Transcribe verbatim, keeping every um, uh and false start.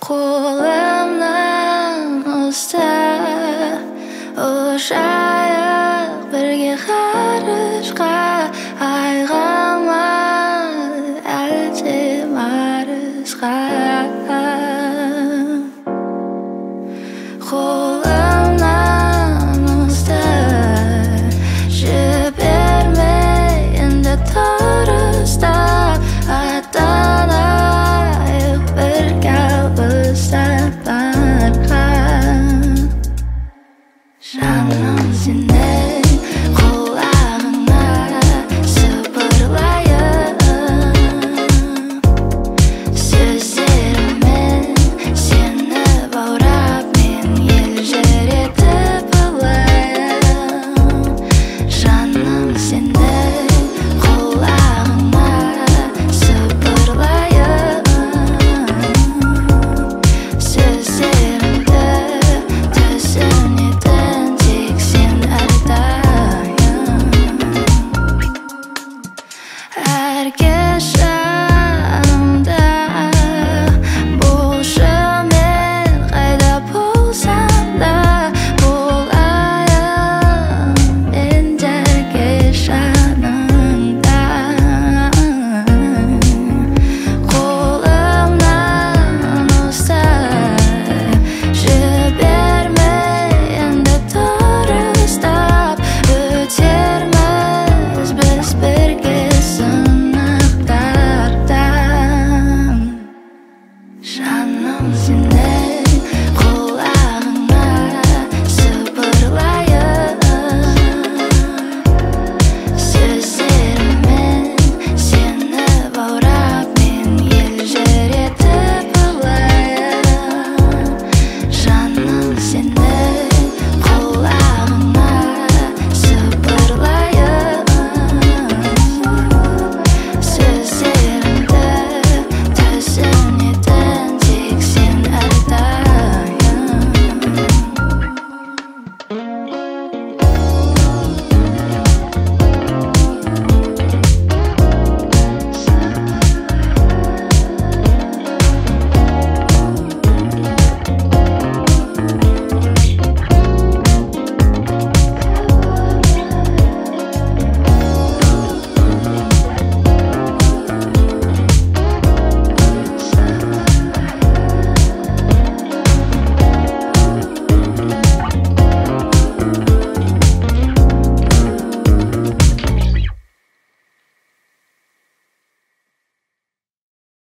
Қолымнан ұстап ұшайық бірге ғарышқа, айға ма әлде Марсқа. Қолымнан ұстап жібермей енді тұрыстап, аттанайық бірге сапарға. Жаным сенің құлағыңа сыбырлайын, сөздеріммен сені баурап мен елжіретіп алайын. Жаным сенің құлағыңа сыбырлайын, сөздерімді түсінетін тек сен әрдайым. Әр кеші